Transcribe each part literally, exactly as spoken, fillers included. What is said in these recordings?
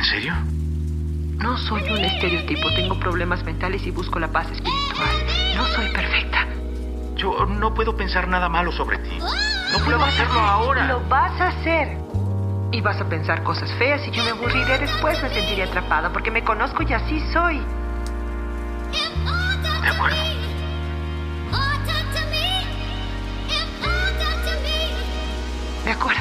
¿En serio? No soy un estereotipo, tengo problemas mentales y busco la paz espiritual. No soy perfecta. Yo no puedo pensar nada malo sobre ti. No puedo hacerlo ahora. Lo vas a hacer. Y vas a pensar cosas feas y yo me aburriré después, me sentiré atrapada porque me conozco y así soy. De acuerdo. De acuerdo.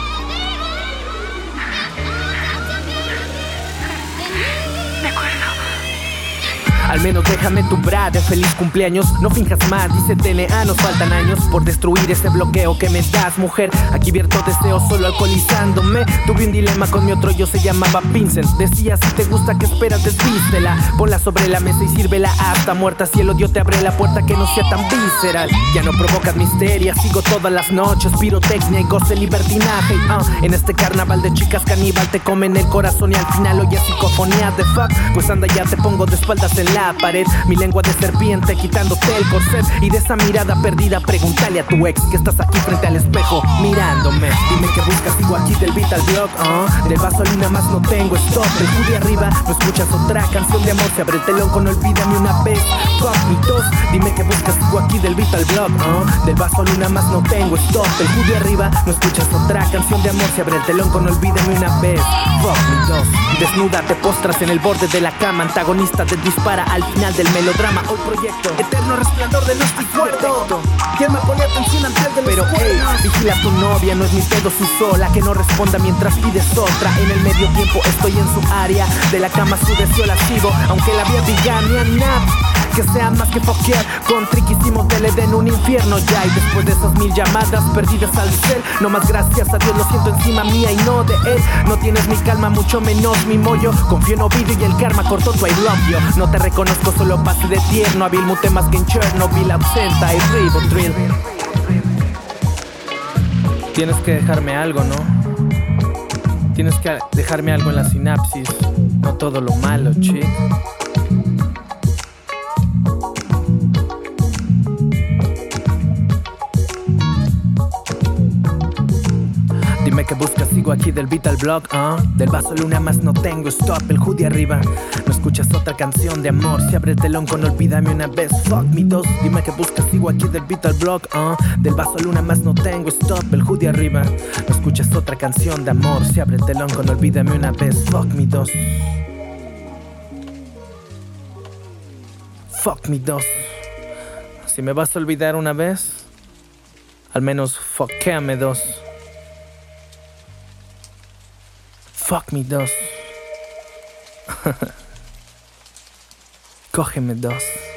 De acuerdo. Al menos déjame tu brade, feliz cumpleaños. No finjas más, dice T N A, nos faltan años por destruir ese bloqueo que me das, mujer. Aquí vierto deseo solo alcoholizándome. Tuve un dilema con mi otro yo, se llamaba Vincent. Decía, si te gusta, ¿qué esperas? Desvístela, ponla sobre la mesa y sírvela hasta muerta. Si el odio te abre la puerta, que no sea tan visceral. Ya no provocas misteria, sigo todas las noches. Pirotecnia y goce, libertinaje. uh, En este carnaval de chicas caníbal te comen el corazón y al final oyes psicofonías de fuck. Pues anda, ya te pongo de espaldas en la pared, mi lengua de serpiente quitándote el corset. Y de esa mirada perdida pregúntale a tu ex que estás aquí frente al espejo mirándome. Dime qué buscas, sigo aquí del beat al blog, uh, del vasolina más no tengo stop. El hoodie arriba, no escuchas otra canción de amor. Se abre el telón con olvídame una vez. Fuck mi tos, dime qué buscas, sigo aquí del beat al blog, uh, del vasolina más no tengo stop. El hoodie arriba, no escuchas otra canción de amor. Se abre el telón con olvídame una vez. Fuck mi tos, desnuda te postras en el borde de la cama. Antagonista te dispara al final del melodrama. Hoy proyecto eterno resplandor de nuestro cuerpo. ¿Quién me pone atención antes de los Pero hey, vigila a tu novia, no es mi pedo su sola. Que no responda mientras pides otra. En el medio tiempo estoy en su área. De la cama su deseo lascivo, aunque la vida diga ni a nada que sea más que foquear. Con trick hicimos del Edén un infierno ya. Y después de esas mil llamadas perdidas al cel, no más gracias a Dios lo siento encima mía y no de él. No tienes mi calma, mucho menos mi mollo. Confío en Ovidio y el karma cortó tu I love you. No te reconozco, solo pase de tierno. Hábil mute más que en Chernobyl, absenta y Ribotril. Tienes que dejarme algo, ¿no? Tienes que dejarme algo en la sinapsis. No todo lo malo, chick. Dime que buscas, sigo aquí del beat al blog, uh, del vaso luna más no tengo stop. El hoodie arriba, no escuchas otra canción de amor. Se abre el telón con olvídame una vez. Fuck me dos, dime que buscas, sigo aquí del beat al blog, uh, del vaso luna más no tengo stop. El hoodie arriba, no escuchas otra canción de amor. Se abre el telón con olvídame una vez. Fuck me dos. Fuck me dos. Si me vas a olvidar una vez, al menos fuckéame dos. Fuck me dos. Cógeme dos.